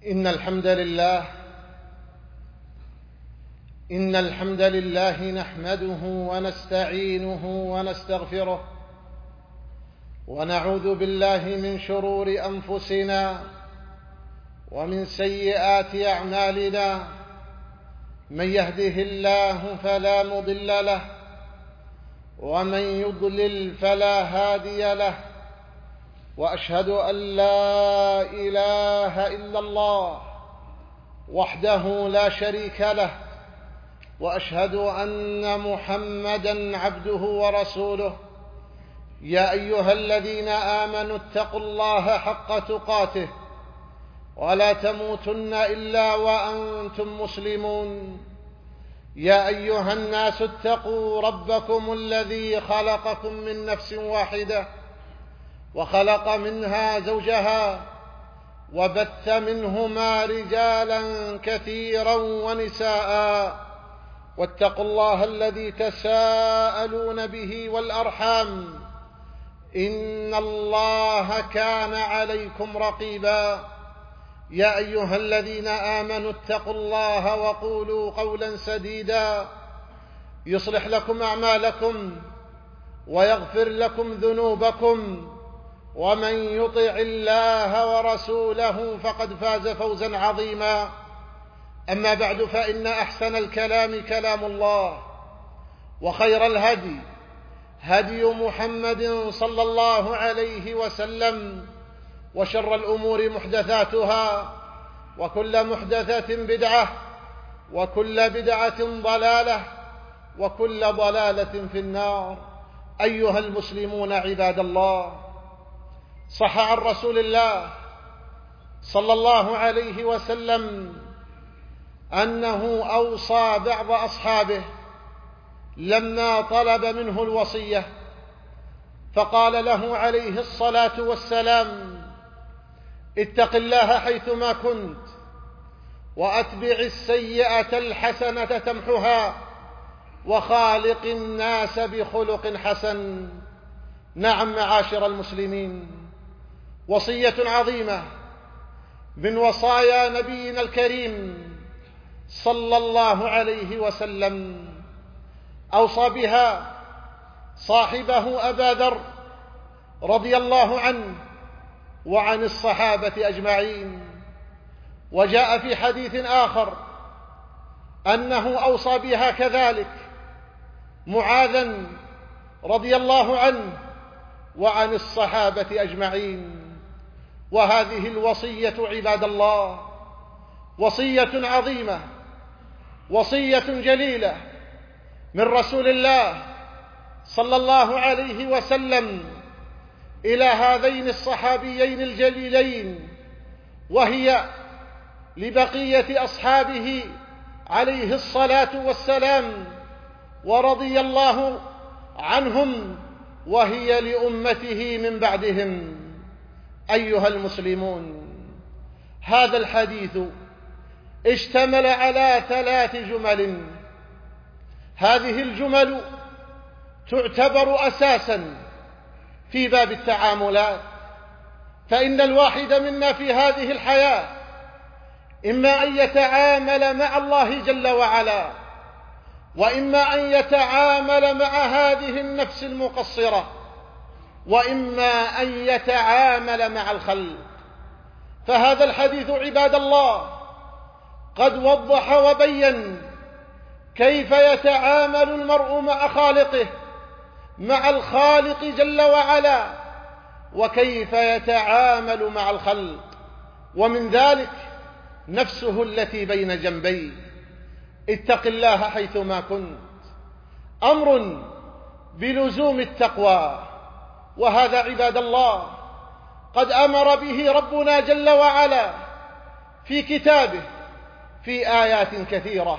إن الحمد لله نحمده ونستعينه ونستغفره ونعوذ بالله من شرور أنفسنا ومن سيئات أعمالنا. من يهده الله فلا مضل له ومن يضلل فلا هادي له، وأشهد أن لا إله إلا الله وحده لا شريك له، وأشهد أن محمدًا عبده ورسوله. يا أيها الذين آمنوا اتقوا الله حق تقاته ولا تموتن إلا وأنتم مسلمون. يا أيها الناس اتقوا ربكم الذي خلقكم من نفس واحدة وخلق منها زوجها وبث منهما رجالا كثيرا ونساء، واتقوا الله الذي تساءلون به والأرحام، إن الله كان عليكم رقيبا. يا أيها الذين آمنوا اتقوا الله وقولوا قولا سديدا يصلح لكم أعمالكم ويغفر لكم ذنوبكم، ومن يطع الله ورسوله فقد فاز فوزا عظيما. أما بعد، فإن أحسن الكلام كلام الله، وخير الهدي هدي محمد صلى الله عليه وسلم، وشر الأمور محدثاتها، وكل محدثة بدعة، وكل بدعة ضلالة، وكل ضلالة في النار. أيها المسلمون عباد الله، صح عن رسول الله صلى الله عليه وسلم أنه أوصى بعض أصحابه لما طلب منه الوصية، فقال له عليه الصلاة والسلام: اتق الله حيثما كنت، وأتبع السيئة الحسنة تمحها، وخالق الناس بخلق حسن. نعم معاشر المسلمين، وصية عظيمة من وصايا نبينا الكريم صلى الله عليه وسلم، أوصى بها صاحبه أبا ذر رضي الله عنه وعن الصحابة أجمعين. وجاء في حديث آخر أنه أوصى بها كذلك معاذا رضي الله عنه وعن الصحابة أجمعين. وهذه الوصية عباد الله وصية عظيمة، وصية جليلة من رسول الله صلى الله عليه وسلم إلى هذين الصحابيين الجليلين، وهي لبقية أصحابه عليه الصلاة والسلام ورضي الله عنهم، وهي لأمته من بعدهم. أيها المسلمون، هذا الحديث اشتمل على 3 جمل. هذه الجمل تعتبر أساساً في باب التعاملات، فإن الواحد منا في هذه الحياة إما أن يتعامل مع الله جل وعلا، وإما أن يتعامل مع هذه النفس المقصرة، وإما أن يتعامل مع الخلق. فهذا الحديث عباد الله قد وضح وبين كيف يتعامل المرء مع خالقه، مع الخالق جل وعلا، وكيف يتعامل مع الخلق، ومن ذلك نفسه التي بين جنبيه. اتق الله حيثما كنت، أمر بلزوم التقوى، وهذا عباد الله قد أمر به ربنا جل وعلا في كتابه في آيات كثيرة.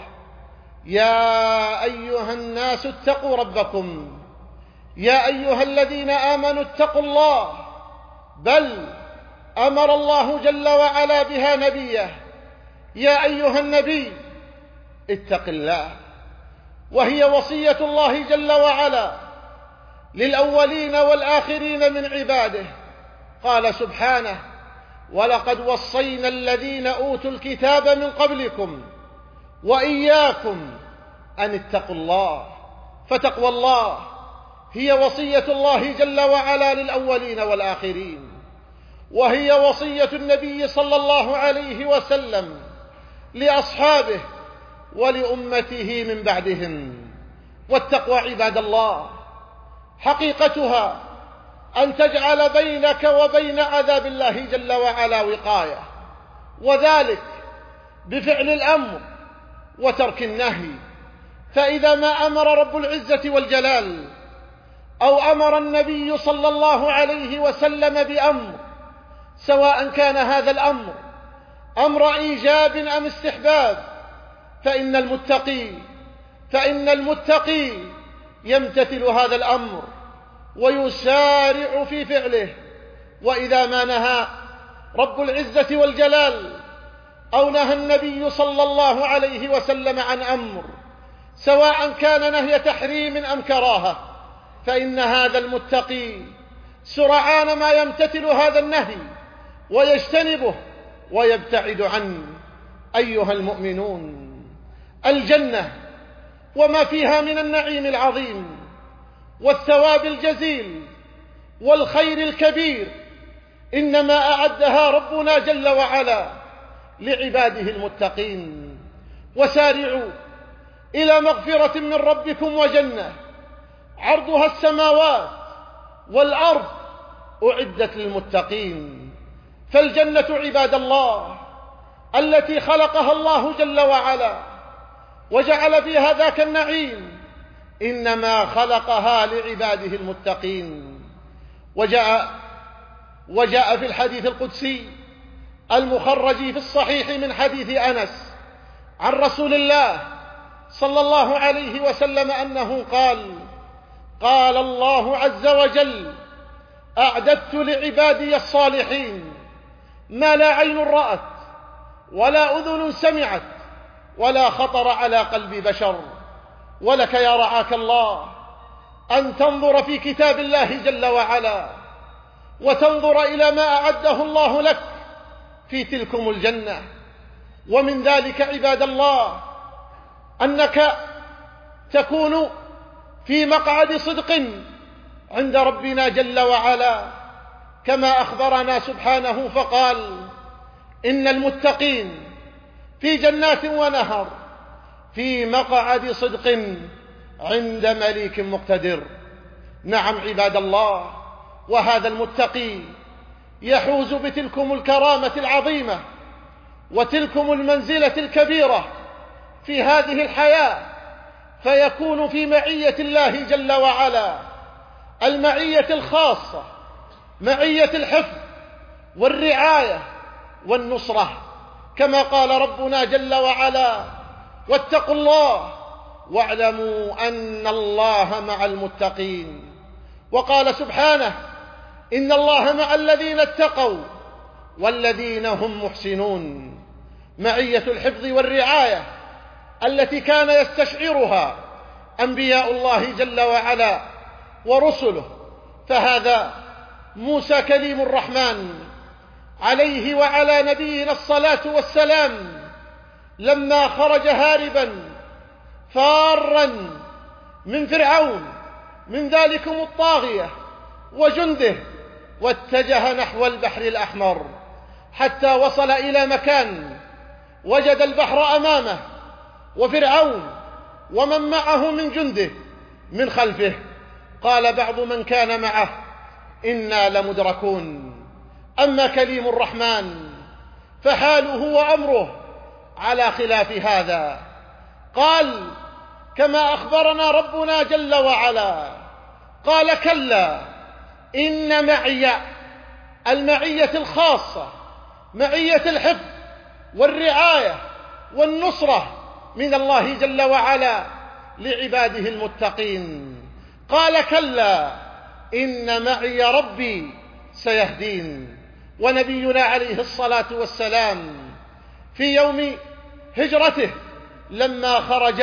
يا أيها الناس اتقوا ربكم، يا أيها الذين آمنوا اتقوا الله، بل أمر الله جل وعلا بها نبيه: يا أيها النبي اتق الله. وهي وصية الله جل وعلا للأولين والآخرين من عباده. قال سبحانه: ولقد وصينا الذين أوتوا الكتاب من قبلكم وإياكم أن اتقوا الله. فتقوى الله هي وصية الله جل وعلا للأولين والآخرين، وهي وصية النبي صلى الله عليه وسلم لأصحابه ولأمته من بعدهم. والتقوى عباد الله حقيقتها أن تجعل بينك وبين عذاب الله جل وعلا وقاية، وذلك بفعل الأمر وترك النهي. فإذا ما أمر رب العزة والجلال أو أمر النبي صلى الله عليه وسلم بأمر، سواء كان هذا الأمر أمر إيجاب أم استحباب، فإن المتقي يمتثل هذا الأمر ويسارع في فعله. وإذا ما نهى رب العزة والجلال أو نهى النبي صلى الله عليه وسلم عن أمر، سواء كان نهي تحريم أم كراهة، فإن هذا المتقي سرعان ما يمتثل هذا النهي ويجتنبه ويبتعد عنه. أيها المؤمنون، الجنة وما فيها من النعيم العظيم والثواب الجزيل والخير الكبير إنما أعدها ربنا جل وعلا لعباده المتقين. وسارعوا إلى مغفرة من ربكم وجنة عرضها السماوات والأرض أعدت للمتقين. فالجنة عباد الله التي خلقها الله جل وعلا وجعل فيها ذاك النعيم إنما خلقها لعباده المتقين. وجاء في الحديث القدسي المخرج في الصحيح من حديث أنس عن رسول الله صلى الله عليه وسلم أنه قال الله عز وجل: أعددت لعبادي الصالحين ما لا عين رأت ولا أذن سمعت ولا خطر على قلب بشر. ولك يا رعاك الله أن تنظر في كتاب الله جل وعلا وتنظر إلى ما أعده الله لك في تلكم الجنة. ومن ذلك عباد الله أنك تكون في مقعد صدق عند ربنا جل وعلا، كما أخبرنا سبحانه فقال: إن المتقين في جنات ونهر في مقعد صدق عند مليك مقتدر. نعم عباد الله، وهذا المتقي يحوز بتلكم الكرامة العظيمة وتلكم المنزلة الكبيرة في هذه الحياة، فيكون في معية الله جل وعلا، المعية الخاصة، معية الحفظ والرعاية والنصرة، كما قال ربنا جل وعلا: واتقوا الله واعلموا أن الله مع المتقين. وقال سبحانه: إن الله مع الذين اتقوا والذين هم محسنون. معية الحفظ والرعاية التي كان يستشعرها أنبياء الله جل وعلا ورسله، فهذا موسى كليم الرحمن عليه وعلى نبينا الصلاة والسلام لما خرج هاربا فارا من فرعون من ذلكم الطاغية وجنده، واتجه نحو البحر الأحمر حتى وصل إلى مكان وجد البحر أمامه وفرعون ومن معه من جنده من خلفه. قال بعض من كان معه: إنا لمدركون. أما كليم الرحمن فحاله وأمره على خلاف هذا. قال كما أخبرنا ربنا جل وعلا: قال كلا إن معي، المعية الخاصة، معية الحفظ والرعاية والنصرة من الله جل وعلا لعباده المتقين. قال كلا إن معي ربي سيهدين. ونبينا عليه الصلاة والسلام في يوم هجرته لما خرج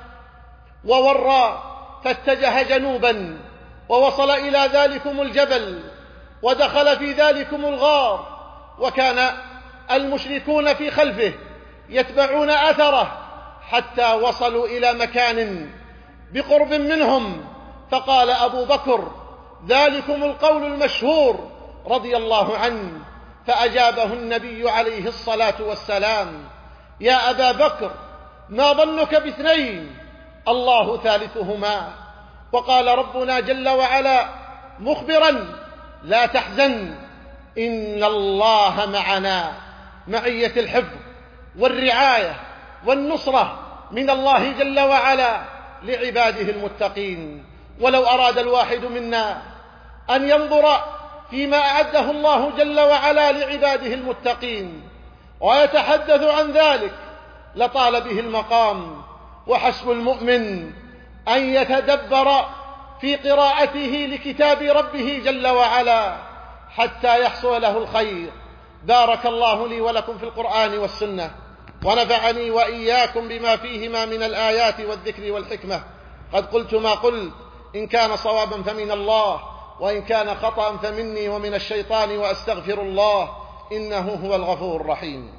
وورى فاتجه جنوبا ووصل إلى ذلكم الجبل ودخل في ذلكم الغار وكان المشركون في خلفه يتبعون أثره حتى وصلوا إلى مكان بقرب منهم، فقال أبو بكر: ذلكم القول المشهور رضي الله عنه. فأجابه النبي عليه الصلاة والسلام: يا أبا بكر، ما ظنك باثنين الله ثالثهما؟ وقال ربنا جل وعلا مخبرا: لا تحزن إن الله معنا. معية الحفظ والرعاية والنصرة من الله جل وعلا لعباده المتقين. ولو أراد الواحد منا أن ينظر فيما أعده الله جل وعلا لعباده المتقين ويتحدث عن ذلك لطال به المقام، وحسب المؤمن أن يتدبر في قراءته لكتاب ربه جل وعلا حتى يحصل له الخير. بارك الله لي ولكم في القرآن والسنة، ونفعني وإياكم بما فيهما من الآيات والذكر والحكمة. قد قلت ما قلت، إن كان صوابا فمن الله، وإن كان خطأ فمني ومن الشيطان، وأستغفر الله إنه هو الغفور الرحيم.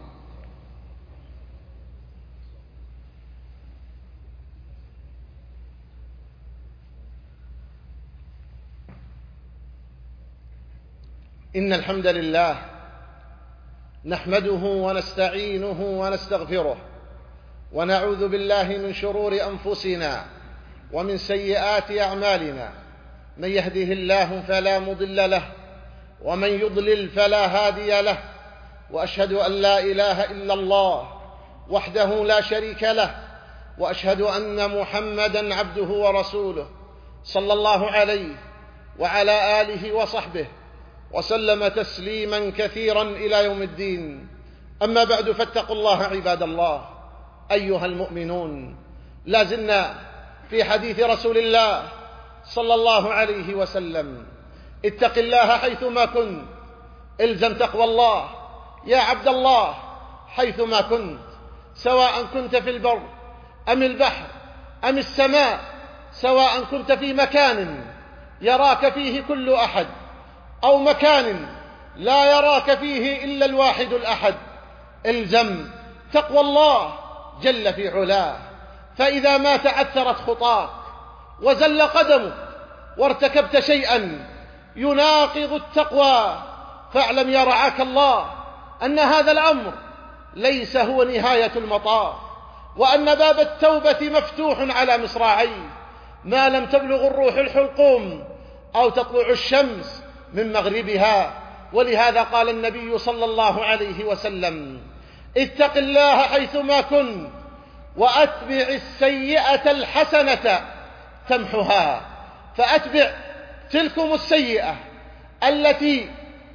إن الحمد لله نحمده ونستعينه ونستغفره، ونعوذ بالله من شرور أنفسنا ومن سيئات أعمالنا. من يهده الله فلا مضل له، ومن يضلل فلا هادي له. وأشهد أن لا إله إلا الله وحده لا شريك له، وأشهد أن محمدًا عبده ورسوله صلى الله عليه وعلى آله وصحبه وسلم تسليما كثيرا إلى يوم الدين. أما بعد، فاتقوا الله عباد الله أيها المؤمنون. لا زلنا في حديث رسول الله صلى الله عليه وسلم: اتق الله حيثما كنت، الزم تقوى الله يا عبد الله حيثما كنت، سواء كنت في البر أم البحر أم السماء، سواء كنت في مكان يراك فيه كل أحد أو مكان لا يراك فيه إلا الواحد الأحد. الزم تقوى الله جل في علاه، فإذا ما تعثرت خطاك وزل قدمك وارتكبت شيئا يناقض التقوى، فاعلم يا رعاك الله أن هذا الأمر ليس هو نهاية المطاف، وأن باب التوبة مفتوح على مصراعيه ما لم تبلغ الروح الحلقوم أو تطلع الشمس من مغربها. ولهذا قال النبي صلى الله عليه وسلم: اتق الله حيثما كنت، وأتبع السيئة الحسنة تمحها. فأتبع تلكم السيئة التي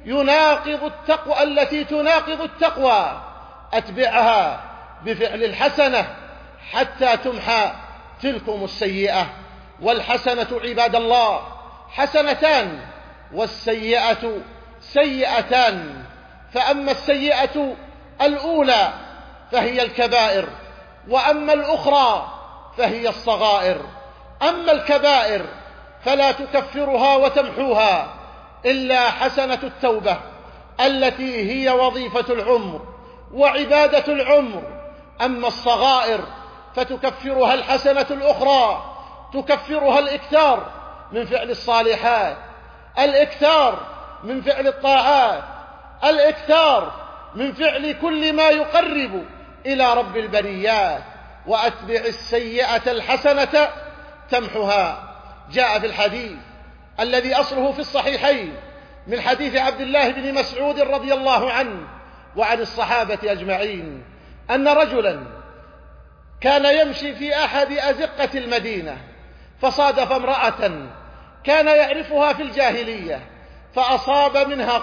تناقض التقوى، أتبعها بفعل الحسنة حتى تمحى تلكم السيئة. والحسنة عباد الله حسنتان، والسيئة سيئتان. فأما السيئة الأولى فهي الكبائر، وأما الأخرى فهي الصغائر. أما الكبائر فلا تكفرها وتمحوها إلا حسنة التوبة التي هي وظيفة العمر وعبادة العمر. أما الصغائر فتكفرها الحسنة الأخرى، تكفرها الإكثار من فعل الصالحات، الإكثار من فعل الطاعات، الإكثار من فعل كل ما يقرب إلى رب البريات. وأتبع السيئة الحسنة تمحها. جاء في الحديث الذي أصله في الصحيحين من حديث عبد الله بن مسعود رضي الله عنه وعن الصحابة أجمعين أن رجلا كان يمشي في أحد أزقة المدينة، فصادف امرأة كان يعرفها في الجاهلية، فأصاب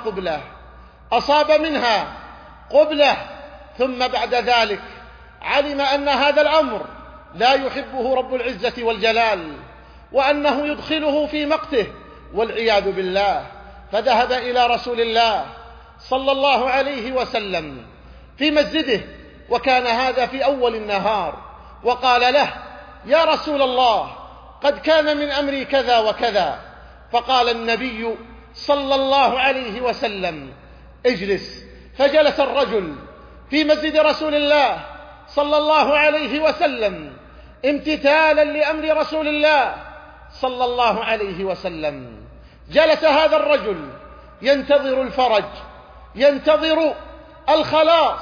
منها قبلة، ثم بعد ذلك علم أن هذا الأمر لا يحبه رب العزة والجلال، وأنه يدخله في مقته والعياذ بالله. فذهب إلى رسول الله صلى الله عليه وسلم في مسجده، وكان هذا في أول النهار، وقال له: يا رسول الله، قد كان من أمري كذا وكذا. فقال النبي صلى الله عليه وسلم: اجلس فجلس الرجل في مسجد رسول الله صلى الله عليه وسلم امتثالا لأمر رسول الله صلى الله عليه وسلم. جلس هذا الرجل ينتظر الفرج، ينتظر الخلاص،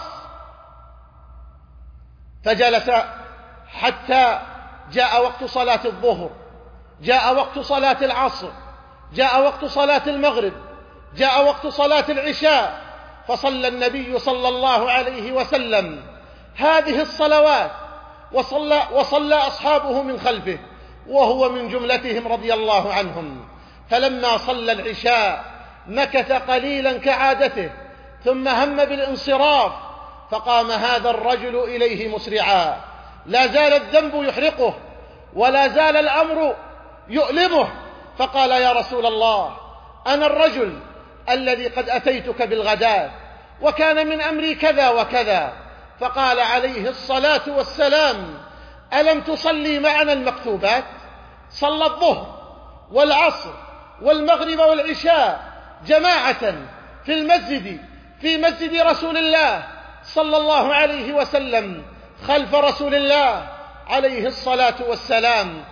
فجلس حتى جاء وقت صلاة الظهر، جاء وقت صلاة العصر، جاء وقت صلاة المغرب، جاء وقت صلاة العشاء، فصلى النبي صلى الله عليه وسلم هذه الصلوات، وصلى أصحابه من خلفه وهو من جملتهم رضي الله عنهم. فلما صلى العشاء مكث قليلا كعادته، ثم هم بالانصراف، فقام هذا الرجل إليه مسرعا، لا زال الذنب يحرقه ولا زال الأمر يؤلمه، فقال: يا رسول الله، أنا الرجل الذي قد أتيتك بالغداة وكان من أمري كذا وكذا. فقال عليه الصلاة والسلام: ألم تصلي معنا المكتوبات؟ صلى الظهر والعصر والمغرب والعشاء جماعة في المسجد، في مسجد رسول الله صلى الله عليه وسلم، خلف رسول الله عليه الصلاة والسلام.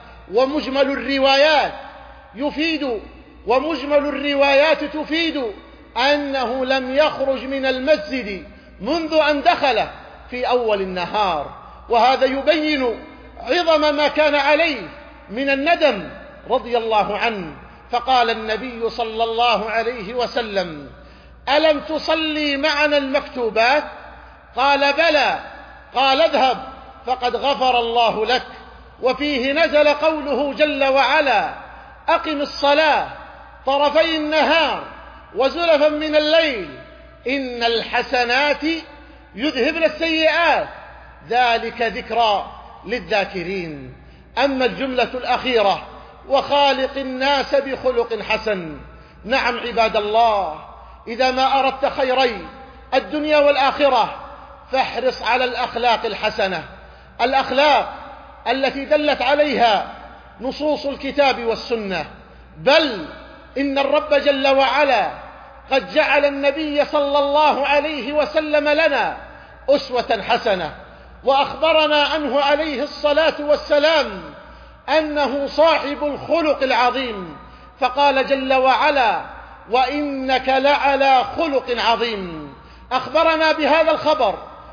ومجمل الروايات تفيد أنه لم يخرج من المسجد منذ أن دخل في أول النهار، وهذا يبين عظم ما كان عليه من الندم رضي الله عنه. فقال النبي صلى الله عليه وسلم: ألم تصلي معنا المكتوبات؟ قال: بلى. قال: اذهب فقد غفر الله لك. وفيه نزل قوله جل وعلا: أقم الصلاة طرفي النهار وزلفا من الليل إن الحسنات يذهبن السيئات ذلك ذكرى للذاكرين. أما الجملة الأخيرة: وخالق الناس بخلق حسن. نعم عباد الله، إذا ما أردت خيري الدنيا والآخرة فاحرص على الأخلاق الحسنة، الأخلاق التي دلت عليها نصوص الكتاب والسنة. بل إن الرب جل وعلا قد جعل النبي صلى الله عليه وسلم لنا أسوة حسنة، وأخبرنا عنه عليه الصلاة والسلام أنه صاحب الخلق العظيم، فقال جل وعلا: وإنك لعلى خلق عظيم. أخبرنا بهذا الخبر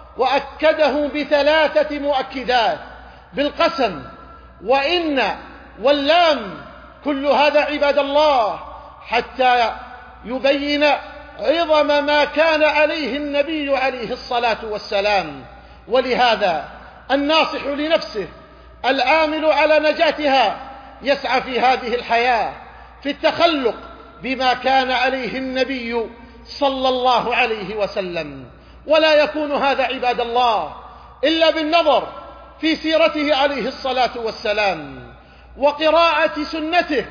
وأكده بثلاثة مؤكدات: بالقسم، وإن، واللام. كل هذا عباد الله حتى يبين عظم ما كان عليه النبي عليه الصلاة والسلام. ولهذا الناصح لنفسه العامل على نجاتها يسعى في هذه الحياة في التخلق بما كان عليه النبي صلى الله عليه وسلم. ولا يكون هذا عباد الله إلا بالنظر في سيرته عليه الصلاة والسلام، وقراءة سنته،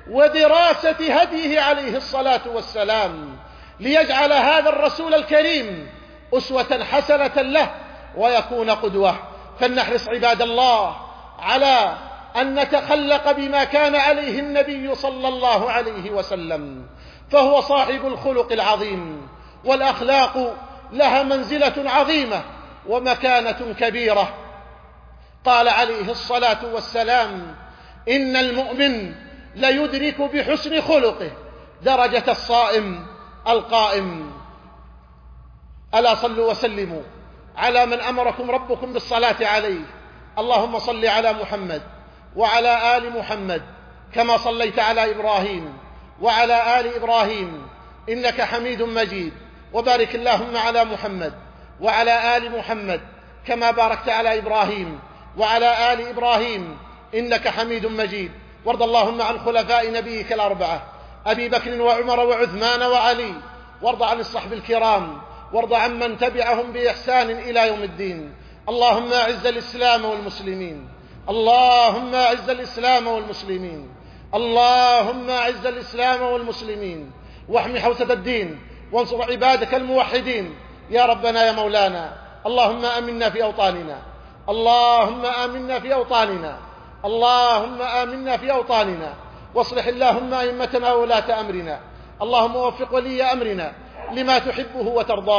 ودراسة هديه عليه الصلاة والسلام، ليجعل هذا الرسول الكريم أسوة حسنة له ويكون قدوة. فلنحرص عباد الله على أن نتخلق بما كان عليه النبي صلى الله عليه وسلم، فهو صاحب الخلق العظيم، والأخلاق لها منزلة عظيمة ومكانة كبيرة. قال عليه الصلاة والسلام: إن المؤمن ليدرك بحسن خلقه درجة الصائم القائم. ألا صلوا وسلموا على من أمركم ربكم بالصلاة عليه. اللهم صل على محمد وعلى آل محمد كما صليت على إبراهيم وعلى آل إبراهيم إنك حميد مجيد، وبارك اللهم على محمد وعلى آل محمد كما باركت على إبراهيم وعلى آل إبراهيم إنك حميد مجيد. وارض اللهم عن خلفاء نبيك الأربعة أبي بكر وعمر وعثمان وعلي، وارض عن الصحب الكرام، وارض عن من تبعهم بإحسان إلى يوم الدين. اللهم أعز الإسلام والمسلمين، اللهم أعز الإسلام والمسلمين، اللهم أعز الإسلام والمسلمين، واحمي حوزة الدين، وانصر عبادك الموحدين يا ربنا يا مولانا. اللهم آمنا في أوطاننا، اللهم آمنا في أوطاننا، اللهم آمنا في أوطاننا، واصلح اللهم أئمتنا وولاة أمرنا. اللهم وفق ولي أمرنا لما تحبه وترضاه،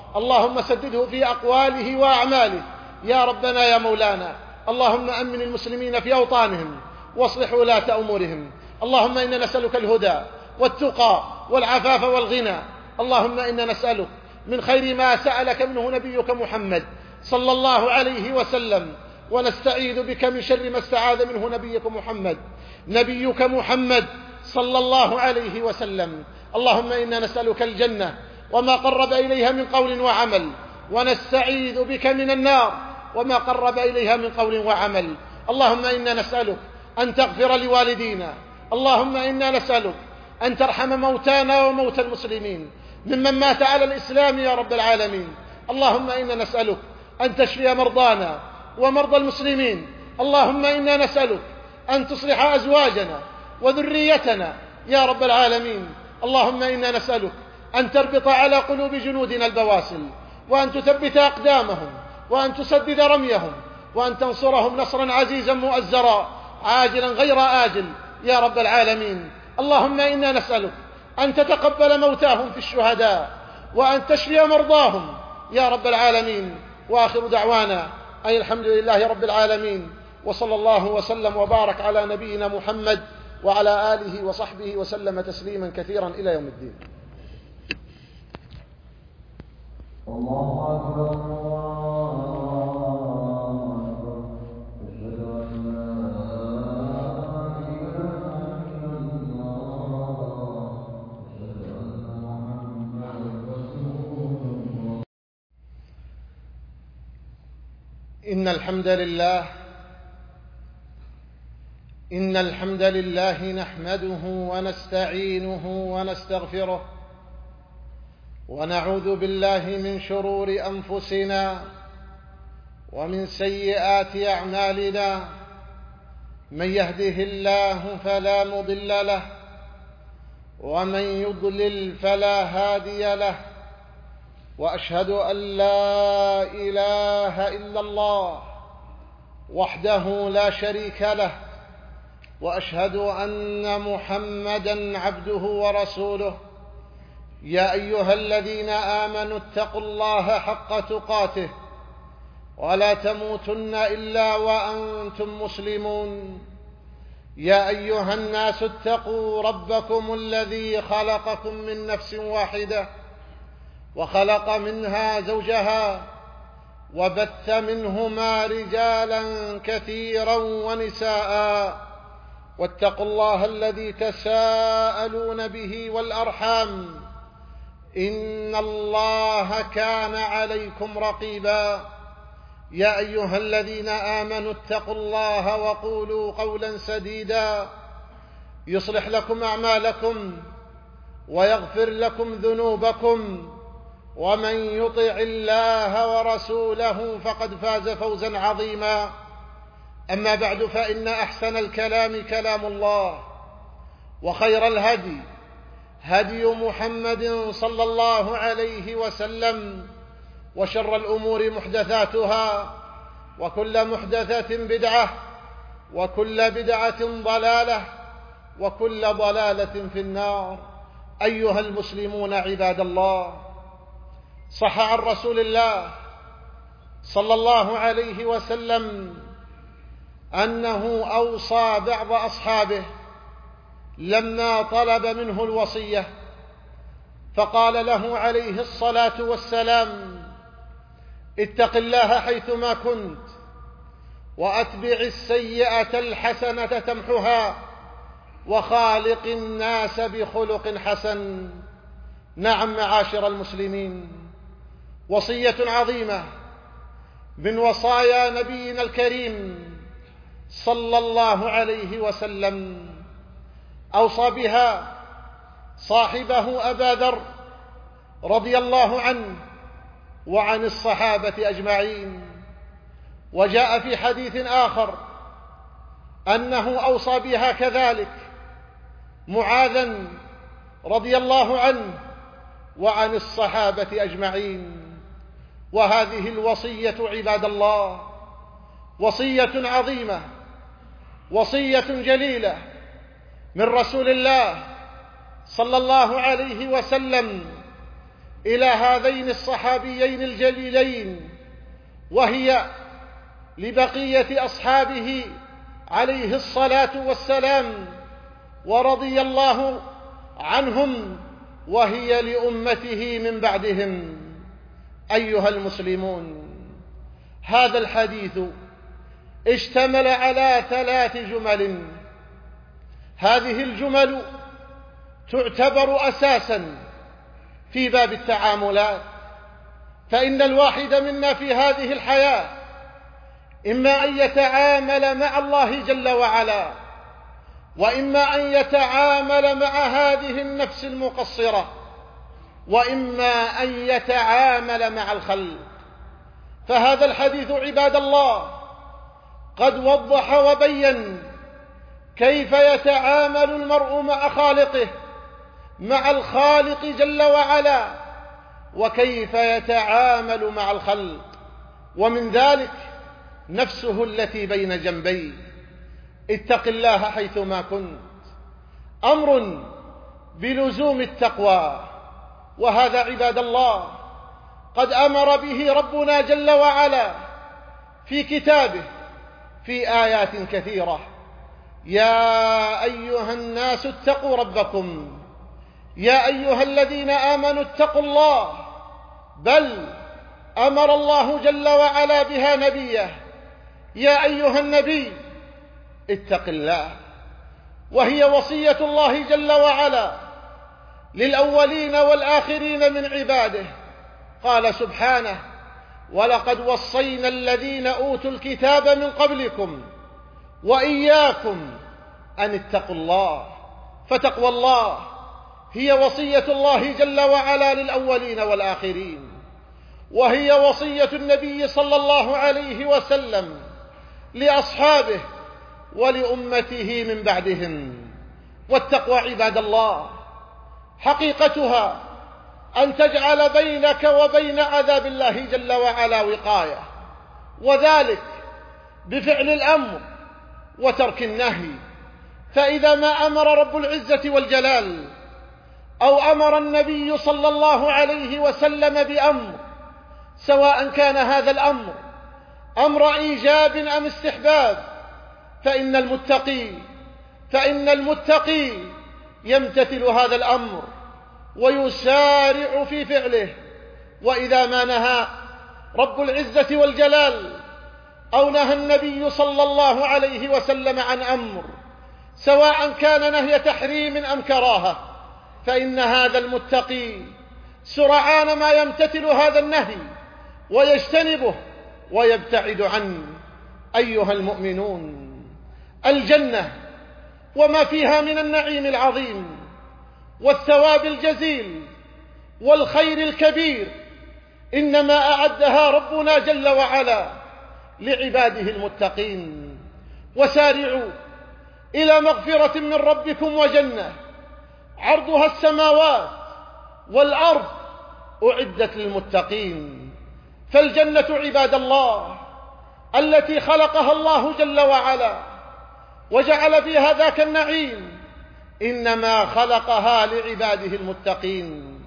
اللهم سدده في أقواله وأعماله يا ربنا يا مولانا. اللهم أمن المسلمين في أوطانهم واصلح ولاة أمورهم. اللهم إنا نسألك الهدى والتقى والعفاف والغنى. اللهم إنا نسألك من خير ما سألك منه نبيك محمد صلى الله عليه وسلم، ونستعيذ بك من شر ما استعاذ منه نبيك محمد صلى الله عليه وسلم. اللهم إنا نسألك الجنة وما قرب إليها من قول وعمل، ونستعيذ بك من النار وما قرب إليها من قول وعمل. اللهم إنا نسألك أن تغفر لوالدينا. اللهم إنا نسألك أن ترحم موتانا وموتى المسلمين ممن مات على الإسلام يا رب العالمين. اللهم إنا نسألك أن تشفي مرضانا ومرضى المسلمين. اللهم إنا نسألك أن تصلح أزواجنا وذريتنا يا رب العالمين. اللهم إنا نسألك أن تربط على قلوب جنودنا البواسل، وأن تثبت أقدامهم، وأن تسدد رميهم، وأن تنصرهم نصرا عزيزا مؤزرا عاجلا غير آجل يا رب العالمين. اللهم إنا نسألك أن تتقبل موتاهم في الشهداء، وأن تشفي مرضاهم يا رب العالمين. وآخر دعوانا أي الحمد لله رب العالمين، وصلى الله وسلم وبارك على نبينا محمد وعلى آله وصحبه وسلم تسليما كثيرا إلى يوم الدين. الله أكبر الله أكبر أشهد أن لا إله إلا الله أشهد أن محمدا رسول الله. إن الحمد لله نحمده ونستعينه ونستغفره، ونعوذ بالله من شرور أنفسنا ومن سيئات أعمالنا. من يهده الله فلا مضل له، ومن يضلل فلا هادي له. وأشهد أن لا إله إلا الله وحده لا شريك له، وأشهد أن محمدًا عبده ورسوله. يا أيها الذين آمنوا اتقوا الله حق تقاته ولا تموتن إلا وأنتم مسلمون. يا أيها الناس اتقوا ربكم الذي خلقكم من نفس واحدة، وخلق منها زوجها، وبث منهما رجالا كثيرا ونساء. واتقوا الله الذي تساءلون به والأرحام، إن الله كان عليكم رقيبا. يا أيها الذين آمنوا اتقوا الله وقولوا قولا سديدا يصلح لكم أعمالكم ويغفر لكم ذنوبكم، ومن يطع الله ورسوله فقد فاز فوزا عظيما. أما بعد، فإن أحسن الكلام كلام الله، وخير الهدي هدي محمد صلى الله عليه وسلم، وشر الأمور محدثاتها، وكل محدثة بدعة، وكل بدعة ضلالة، وكل ضلالة في النار. أيها المسلمون عباد الله، صح عن رسول الله صلى الله عليه وسلم أنه أوصى بعض أصحابه لما طلب منه الوصية، فقال له عليه الصلاة والسلام: اتق الله حيثما كنت، وأتبع السيئة الحسنة تمحها، وخالق الناس بخلق حسن. نعم معاشر المسلمين، وصية عظيمة من وصايا نبينا الكريم صلى الله عليه وسلم، أوصى بها صاحبه أبا ذر رضي الله عنه وعن الصحابة أجمعين. وجاء في حديث آخر أنه أوصى بها كذلك معاذا رضي الله عنه وعن الصحابة أجمعين. وهذه الوصية عباد الله وصية عظيمة، وصية جليلة من رسول الله صلى الله عليه وسلم إلى هذين الصحابيين الجليلين، وهي لبقية أصحابه عليه الصلاة والسلام ورضي الله عنهم، وهي لأمته من بعدهم. أيها المسلمون، هذا الحديث اشتمل على 3 جمل. هذه الجمل تعتبر أساساً في باب التعاملات، فإن الواحد منا في هذه الحياة إما أن يتعامل مع الله جل وعلا، وإما أن يتعامل مع هذه النفس المقصرة، وإما أن يتعامل مع الخلق. فهذا الحديث عباد الله قد وضح وبين كيف يتعامل المرء مع خالقه، مع الخالق جل وعلا، وكيف يتعامل مع الخلق، ومن ذلك نفسه التي بين جنبيه. اتق الله حيثما كنت، أمر بلزوم التقوى، وهذا عباد الله قد أمر به ربنا جل وعلا في كتابه في آيات كثيرة. يا أيها الناس اتقوا ربكم، يا أيها الذين آمنوا اتقوا الله، بل أمر الله جل وعلا بها نبيه: يا أيها النبي اتق الله. وهي وصية الله جل وعلا للأولين والآخرين من عباده. قال سبحانه: ولقد وصينا الذين أوتوا الكتاب من قبلكم وإياكم أن اتقوا الله. فتقوى الله هي وصية الله جل وعلا للأولين والآخرين، وهي وصية النبي صلى الله عليه وسلم لأصحابه ولأمته من بعدهم. والتقوى عباد الله حقيقتها أن تجعل بينك وبين عذاب الله جل وعلا وقاية، وذلك بفعل الأمر وترك النهي. فإذا ما أمر رب العزة والجلال أو أمر النبي صلى الله عليه وسلم بأمر، سواء كان هذا الأمر أمر إيجاب أم استحباب، فإن المتقي يمتثل هذا الأمر ويسارع في فعله. وإذا ما نهى رب العزة والجلال أو نهى النبي صلى الله عليه وسلم عن أمر، سواء كان نهي تحريم أم كراهة، فإن هذا المتقي سرعان ما يمتثل هذا النهي ويجتنبه ويبتعد عنه. أيها المؤمنون، الجنة وما فيها من النعيم العظيم والثواب الجزيل والخير الكبير إنما أعدها ربنا جل وعلا لعباده المتقين. وسارعوا إلى مغفرة من ربكم وجنة عرضها السماوات والأرض أعدت للمتقين. فالجنة عباد الله التي خلقها الله جل وعلا وجعل فيها ذاك النعيم إنما خلقها لعباده المتقين.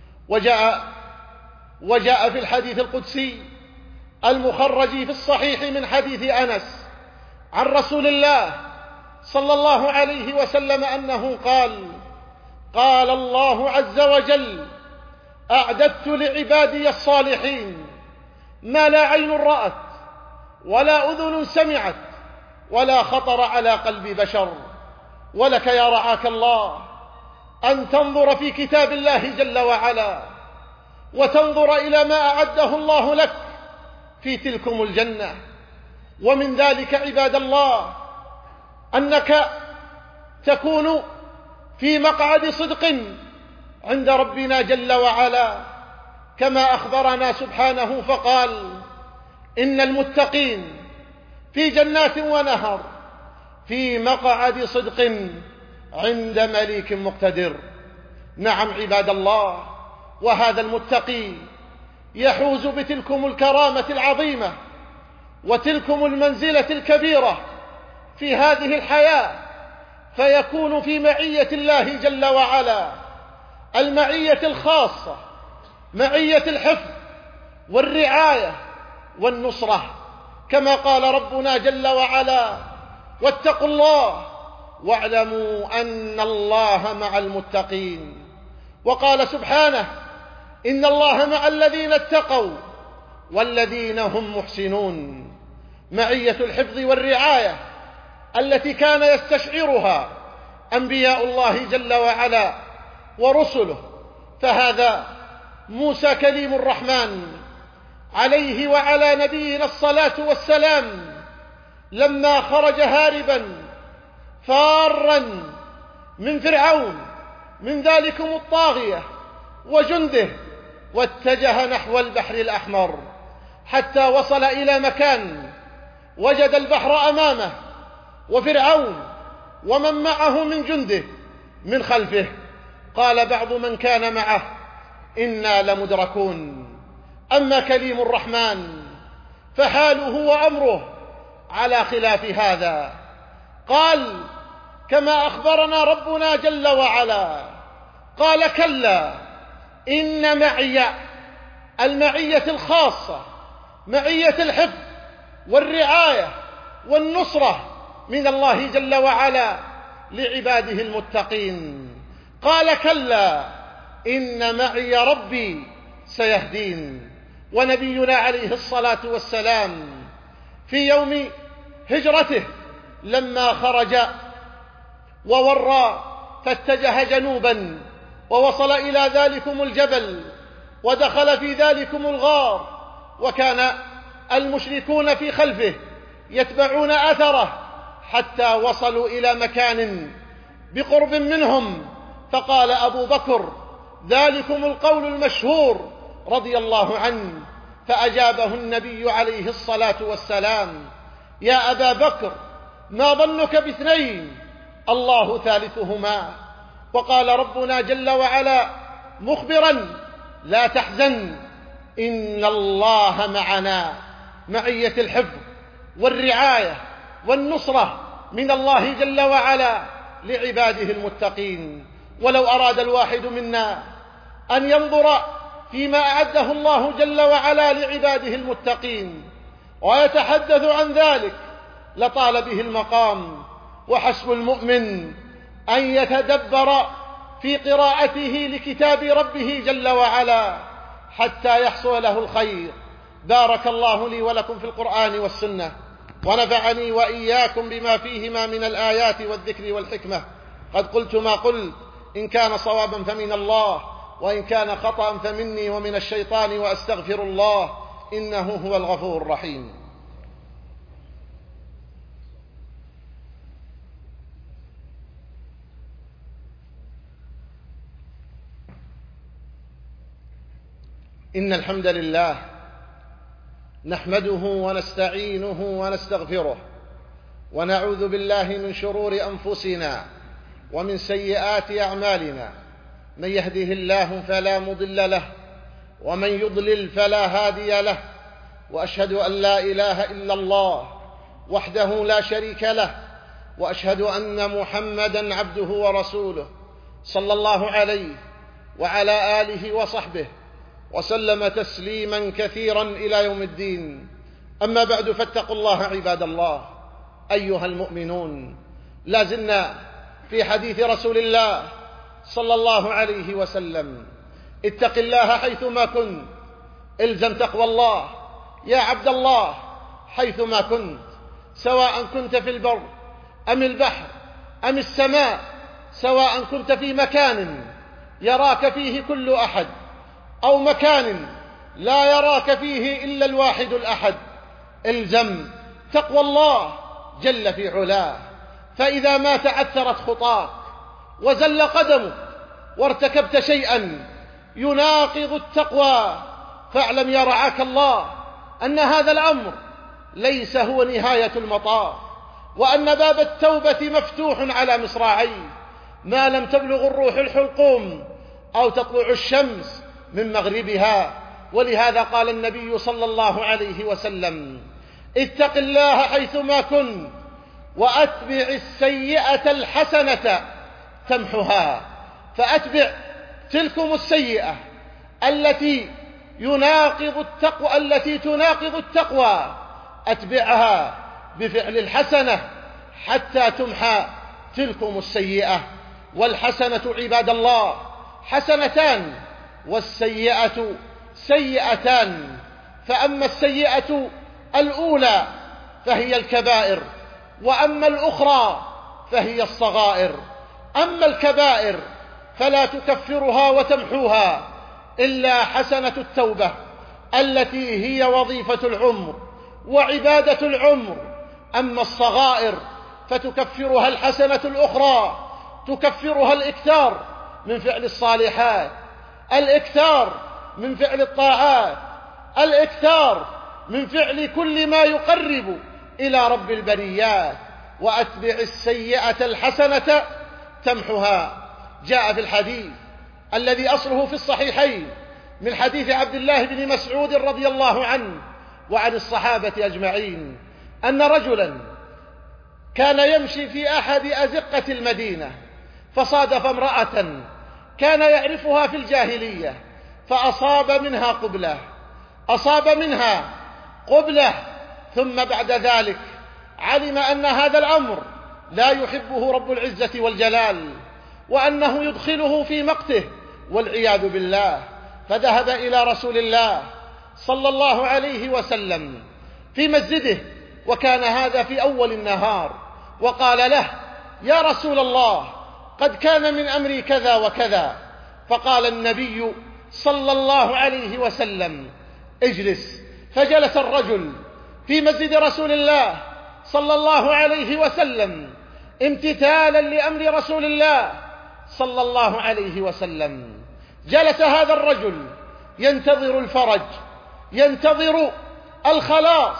وجاء في الحديث القدسي المخرج في الصحيح من حديث أنس عن رسول الله صلى الله عليه وسلم أنه قال: قال الله عز وجل: أعددت لعبادي الصالحين ما لا عين رأت ولا أذن سمعت ولا خطر على قلب بشر. ولك يا رعاك الله أن تنظر في كتاب الله جل وعلا وتنظر إلى ما أعده الله لك في تلكم الجنة. ومن ذلك عباد الله أنك تكون في مقعد صدق عند ربنا جل وعلا، كما أخبرنا سبحانه فقال: إن المتقين في جنات ونهر في مقعد صدق عند مليك مقتدر. نعم عباد الله، وهذا المتقي يحوز بتلكم الكرامة العظيمة وتلكم المنزلة الكبيرة في هذه الحياة، فيكون في معية الله جل وعلا، المعية الخاصة معية الحفظ والرعاية والنصرة، كما قال ربنا جل وعلا: واتقوا الله واعلموا أن الله مع المتقين. وقال سبحانه: إن الله مع الذين اتقوا والذين هم محسنون. معية الحفظ والرعاية التي كان يستشعرها أنبياء الله جل وعلا ورسله، فهذا موسى كليم الرحمن عليه وعلى نبينا الصلاة والسلام لما خرج هاربا فارا من فرعون من ذلكم الطاغية وجنده، واتجه نحو البحر الأحمر حتى وصل إلى مكان وجد البحر أمامه وفرعون ومن معه من جنده من خلفه. قال بعض من كان معه: إنا لمدركون. أما كليم الرحمن فحاله وأمره على خلاف هذا. قال كما أخبرنا ربنا جل وعلا: قال كلا إن معي، المعية الخاصة، معية الحفظ والرعاية والنصرة من الله جل وعلا لعباده المتقين. قال كلا إن معي ربي سيهدين. ونبينا عليه الصلاة والسلام في يوم هجرته لما خرج وورى فاتجه جنوبا ووصل إلى ذلكم الجبل ودخل في ذلكم الغار، وكان المشركون في خلفه يتبعون أثره حتى وصلوا إلى مكان بقرب منهم، فقال أبو بكر ذلكم القول المشهور رضي الله عنه، فأجابه النبي عليه الصلاة والسلام: يا أبا بكر ما ظنك باثنين الله ثالثهما. وقال ربنا جل وعلا مخبرا: لا تحزن إن الله معنا. معية الحفظ والرعاية والنصرة من الله جل وعلا لعباده المتقين. ولو أراد الواحد منا أن ينظر فيما أعده الله جل وعلا لعباده المتقين ويتحدث عن ذلك لطال به المقام، وحسب المؤمن أن يتدبر في قراءته لكتاب ربه جل وعلا حتى يحصل له الخير. بارك الله لي ولكم في القرآن والسنة، ونفعني وإياكم بما فيهما من الآيات والذكر والحكمة. قد قلت ما قلت، إن كان صوابا فمن الله، وإن كان خطأ فمني ومن الشيطان، وأستغفر الله إنه هو الغفور الرحيم. إن الحمد لله نحمده ونستعينه ونستغفره، ونعوذ بالله من شرور أنفسنا ومن سيئات أعمالنا. من يهده الله فلا مضل له، ومن يضلل فلا هادي له. وأشهد أن لا إله إلا الله وحده لا شريك له، وأشهد أن محمدًا عبده ورسوله صلى الله عليه وعلى آله وصحبه وسلم تسليما كثيرا إلى يوم الدين. أما بعد، فاتقوا الله عباد الله أيها المؤمنون. لا زلنا في حديث رسول الله صلى الله عليه وسلم: اتق الله حيثما كنت، الزم تقوى الله يا عبد الله حيثما كنت، سواء كنت في البر أم البحر أم السماء، سواء كنت في مكان يراك فيه كل أحد أو مكان لا يراك فيه إلا الواحد الأحد، الزم تقوى الله جل في علاه. فإذا ما تعثرت خطاك وزل قدمك وارتكبت شيئا يناقض التقوى، فاعلم يا رعاك الله أن هذا الأمر ليس هو نهاية المطاف، وأن باب التوبة مفتوح على مصراعيه ما لم تبلغ الروح الحلقوم أو تطلع الشمس من مغربها. ولهذا قال النبي صلى الله عليه وسلم: اتق الله حيثما كنت، وأتبع السيئة الحسنة تمحها. فأتبع تلكم السيئة التي تناقض التقوى أتبعها بفعل الحسنة حتى تمحى تلكم السيئة. والحسنة عباد الله حسنتان، والسيئة سيئتان. فأما السيئة الأولى فهي الكبائر، وأما الأخرى فهي الصغائر. أما الكبائر فلا تكفرها وتمحوها إلا حسنة التوبة التي هي وظيفة العمر وعبادة العمر. أما الصغائر فتكفرها الحسنة الأخرى، تكفرها الإكثار من فعل الصالحات، الإكثار من فعل الطاعات، الإكثار من فعل كل ما يقرب إلى رب البريات. وأتبع السيئة الحسنة تمحها. جاء في الحديث الذي أصله في الصحيحين من حديث عبد الله بن مسعود رضي الله عنه وعن الصحابة أجمعين أن رجلا كان يمشي في أحد أزقة المدينة، فصادف امرأة كان يعرفها في الجاهلية، فأصاب منها قبلة، ثم بعد ذلك علم أن هذا الأمر لا يحبه رب العزة والجلال، وأنه يدخله في مقته والعياذ بالله. فذهب إلى رسول الله صلى الله عليه وسلم في مسجده، وكان هذا في أول النهار، وقال له: يا رسول الله، قد كان من أمري كذا وكذا. فقال النبي صلى الله عليه وسلم: اجلس. فجلس الرجل في مسجد رسول الله صلى الله عليه وسلم امتثالا لأمر رسول الله صلى الله عليه وسلم. جلس هذا الرجل ينتظر الفرج، ينتظر الخلاص،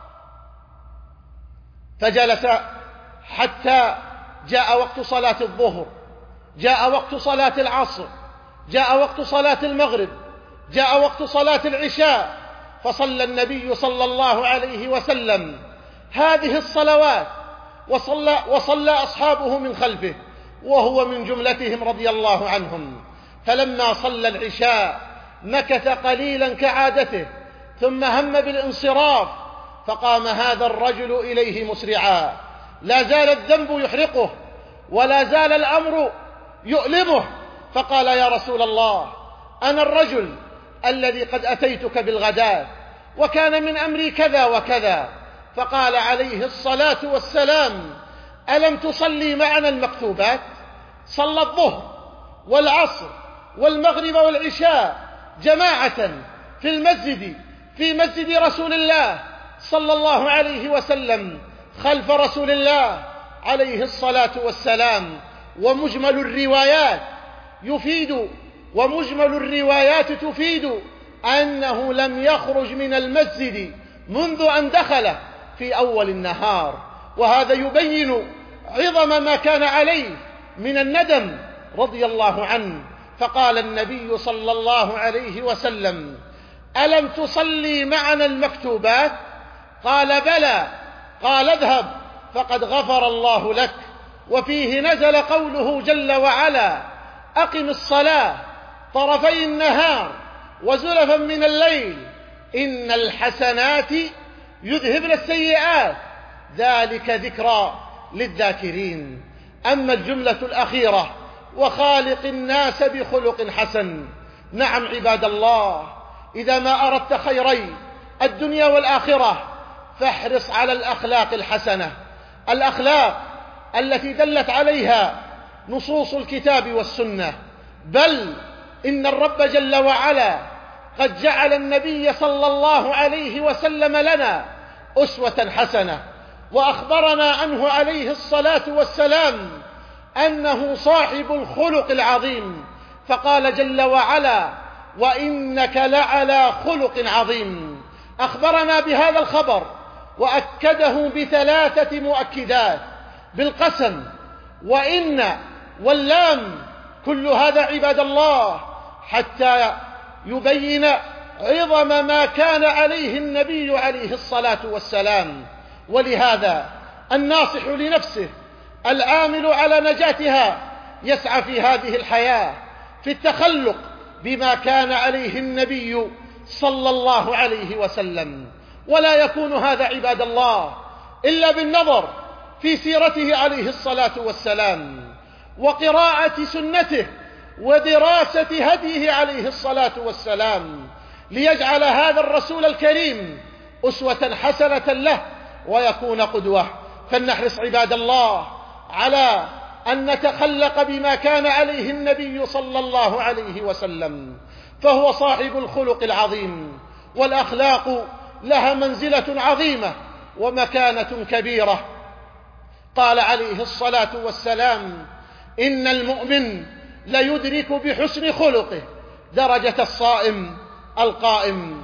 فجلس حتى جاء وقت صلاة الظهر، جاء وقت صلاة العصر، جاء وقت صلاة المغرب، جاء وقت صلاة العشاء، فصلى النبي صلى الله عليه وسلم هذه الصلوات، وصلى أصحابه من خلفه وهو من جملتهم رضي الله عنهم. فلما صلى العشاء مكث قليلا كعادته، ثم هم بالانصراف، فقام هذا الرجل إليه مسرعا. لا زال الذنب يحرقه ولا زال الأمر يؤلمه، فقال: يا رسول الله، أنا الرجل الذي قد أتيتك بالغداة، وكان من أمري كذا وكذا. فقال عليه الصلاة والسلام: ألم تصلي معنا المكتوبات؟ صلى الظهر والعصر والمغرب والعشاء جماعة في مسجد رسول الله صلى الله عليه وسلم خلف رسول الله عليه الصلاة والسلام. ومجمل الروايات تفيد أنه لم يخرج من المسجد منذ أن دخل في أول النهار، وهذا يبين عظم ما كان عليه من الندم رضي الله عنه. فقال النبي صلى الله عليه وسلم: ألم تصلي معنا المكتوبات؟ قال: بلى. قال: اذهب فقد غفر الله لك. وفيه نزل قوله جل وعلا: أقم الصلاة طرفي النهار وزلفا من الليل إن الحسنات يذهبن السيئات ذلك ذكرى للذاكرين. أما الجملة الأخيرة: وخالق الناس بخلق حسن. نعم عباد الله، إذا ما أردت خيري الدنيا والآخرة فاحرص على الأخلاق الحسنة، الأخلاق التي دلت عليها نصوص الكتاب والسنة. بل إن الرب جل وعلا قد جعل النبي صلى الله عليه وسلم لنا أسوة حسنة، وأخبرنا عنه عليه الصلاة والسلام أنه صاحب الخلق العظيم، فقال جل وعلا: وإنك لعلى خلق عظيم. أخبرنا بهذا الخبر وأكده بثلاثة مؤكدات: بالقسم، وإن، واللام. كل هذا عباد الله حتى يبين عظم ما كان عليه النبي عليه الصلاة والسلام. ولهذا الناصح لنفسه العامل على نجاتها يسعى في هذه الحياة في التخلق بما كان عليه النبي صلى الله عليه وسلم. ولا يكون هذا عباد الله إلا بالنظر في سيرته عليه الصلاة والسلام، وقراءة سنته، ودراسة هديه عليه الصلاة والسلام، ليجعل هذا الرسول الكريم أسوة حسنة له ويكون قدوة. فلنحرص عباد الله على أن نتخلق بما كان عليه النبي صلى الله عليه وسلم، فهو صاحب الخلق العظيم، والأخلاق لها منزلة عظيمة ومكانة كبيرة. قال عليه الصلاة والسلام: إن المؤمن ليدرك بحسن خلقه درجة الصائم القائم.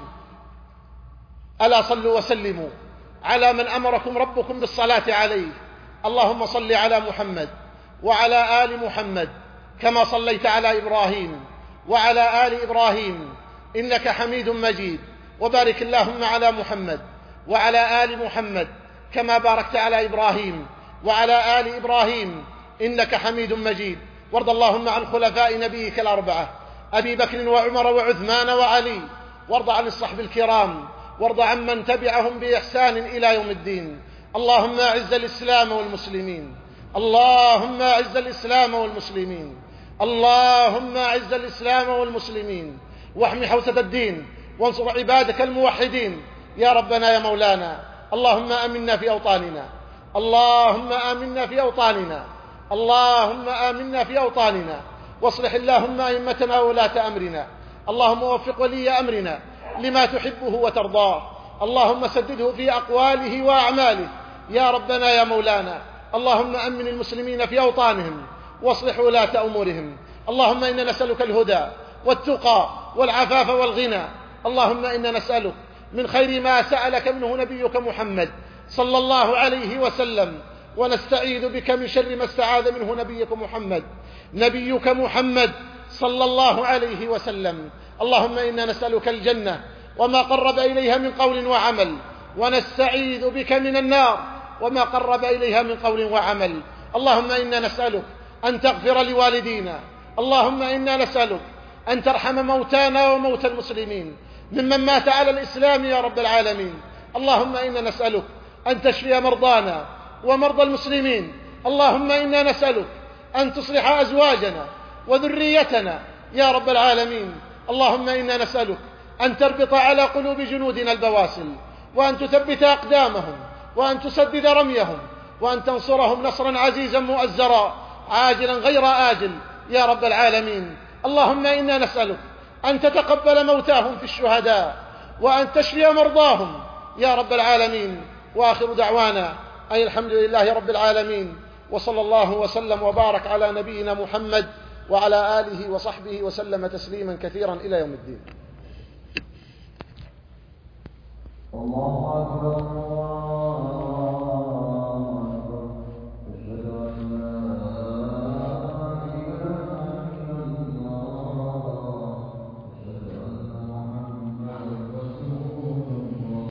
ألا صلوا وسلموا على من أمركم ربكم بالصلاة عليه. اللهم صل على محمد وعلى آل محمد كما صليت على إبراهيم وعلى آل إبراهيم إنك حميد مجيد، وبارك اللهم على محمد وعلى آل محمد كما باركت على إبراهيم وعلى آل إبراهيم إنك حميد مجيد. وارض اللهم عن خلفاء نبيك الأربعة أبي بكر وعمر وعثمان وعلي، وارض عن الصحب الكرام، وارض عن من تبعهم بإحسان إلى يوم الدين. اللهم أعز الإسلام والمسلمين، اللهم أعز الإسلام والمسلمين، اللهم أعز الإسلام والمسلمين، واحمي حوزة الدين، وانصر عبادك الموحدين يا ربنا يا مولانا. اللهم آمنا في أوطاننا، اللهم آمنا في أوطاننا، اللهم آمنا في أوطاننا، واصلح اللهم أئمتنا وولاة أمرنا. اللهم وفق ولي أمرنا لما تحبه وترضاه، اللهم سدده في أقواله وأعماله يا ربنا يا مولانا. اللهم أمن المسلمين في أوطانهم واصلح ولاة أمورهم. اللهم إنا نسألك الهدى والتقى والعفاف والغنى. اللهم إنا نسألك من خير ما سألك منه نبيك محمد صلى الله عليه وسلم، ونستعيذ بك من شر ما استعاذ منه نبيك محمد صلى الله عليه وسلم. اللهم إنا نسألك الجنة وما قرب إليها من قول وعمل، ونستعيذ بك من النار وما قرب إليها من قول وعمل. اللهم إنا نسألك أن تغفر لوالدينا، اللهم إنا نسألك أن ترحم موتانا وموتى المسلمين ممن مات على الإسلام يا رب العالمين. اللهم إنا نسألك أن تشفي مرضانا ومرضى المسلمين. اللهم إنا نسألك أن تصلح أزواجنا وذريتنا يا رب العالمين. اللهم إنا نسألك أن تربط على قلوب جنودنا البواسل، وأن تثبت أقدامهم، وأن تسدد رميهم، وأن تنصرهم نصرا عزيزا مؤزرا عاجلا غير آجل يا رب العالمين. اللهم إنا نسألك أن تتقبل موتاهم في الشهداء، وأن تشفي مرضاهم يا رب العالمين. وآخر دعوانا أي الحمد لله رب العالمين، وصلى الله وسلم وبارك على نبينا محمد وعلى آله وصحبه وسلم تسليما كثيرا إلى يوم الدين. الله أكبر.